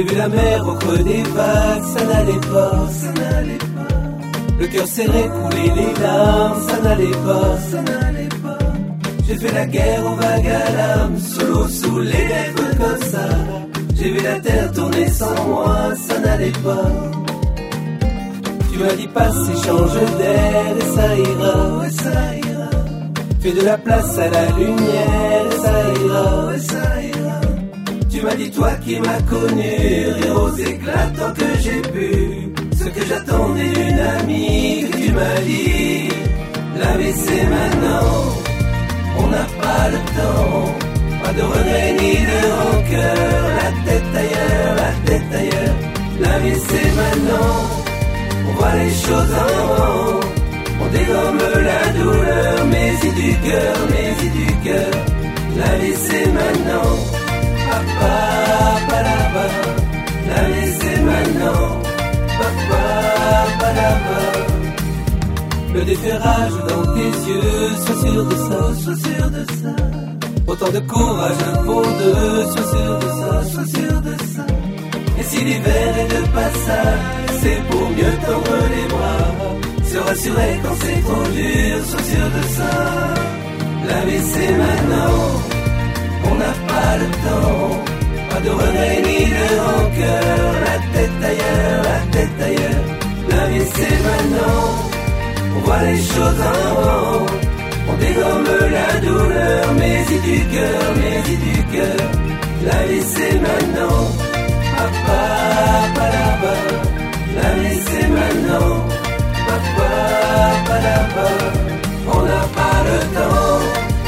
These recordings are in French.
J'ai vu la mer au creux des vagues, ça n'allait pas, ça n'allait pas. Le cœur serré, couler les larmes, ça n'allait pas, ça n'allait pas. J'ai fait la guerre aux vagues à l'âme, sous l'eau, sous les lèvres comme ça. J'ai vu la terre tourner sans moi, ça n'allait pas. Tu m'as dit passe et change d'air et ça ira, ouais ça ira. Fais de la place à la lumière et ça ira, ouais ça ira. Tu m'as dit toi qui m'as connu, rire aux éclats tant que j'ai pu. Ce que j'attendais d'une amie que tu m'as dit. La vie c'est maintenant, on n'a pas le temps. Pas de regrets ni de rancœur, la tête ailleurs, la tête ailleurs. La vie c'est maintenant, on voit les choses en haut. On dégomme la douleur, mais y du cœur, mais y du cœur. La vie c'est maintenant, papa, palaba. La vie c'est maintenant, papa, palaba. Le déferrage dans tes yeux, sois sûr de ça, sois sûr de ça. Autant de courage pour deux, sois sûr de ça, sois sûr de ça. Et si l'hiver est de passage, c'est pour mieux tendre les bras. Se rassurer quand c'est trop dur, sois sûr de ça. La vie c'est maintenant, on n'a pas le temps. Pas de regrets ni de rancœur, la tête ailleurs, la tête ailleurs. La vie c'est maintenant, on voit les choses en haut. On dégomme la douleur, mais y du cœur, mais y du cœur. La vie c'est maintenant, papa, palaba. La vie c'est maintenant, papa, palaba. On n'a pas le temps.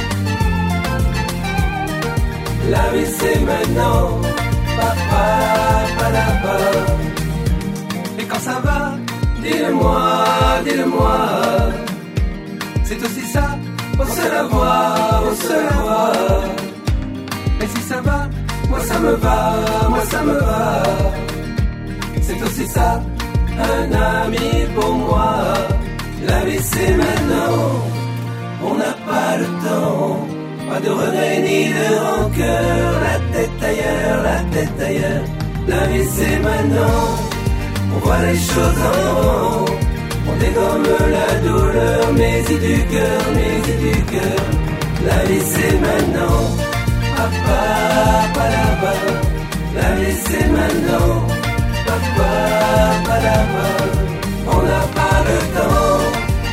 La vie c'est maintenant, papa, palaba. Et quand ça va, dis-le-moi, dis-le-moi. C'est aussi ça, on se la voit, on se la voit. Et si ça va, moi ça me va, moi ça me va. C'est aussi ça, un ami pour moi. La vie c'est maintenant, on n'a pas le temps. Pas de regrets ni de rancœur, la tête ailleurs, la tête ailleurs. La vie c'est maintenant, on voit les choses en haut. On dégomme la douleur, mais y du cœur, mais y du cœur. La vie c'est maintenant, papa, palaba. La vie c'est maintenant, papa, palaba. On n'a pas le temps.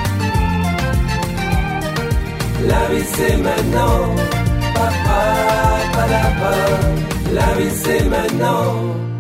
La vie c'est maintenant, papa, palaba. La vie c'est maintenant.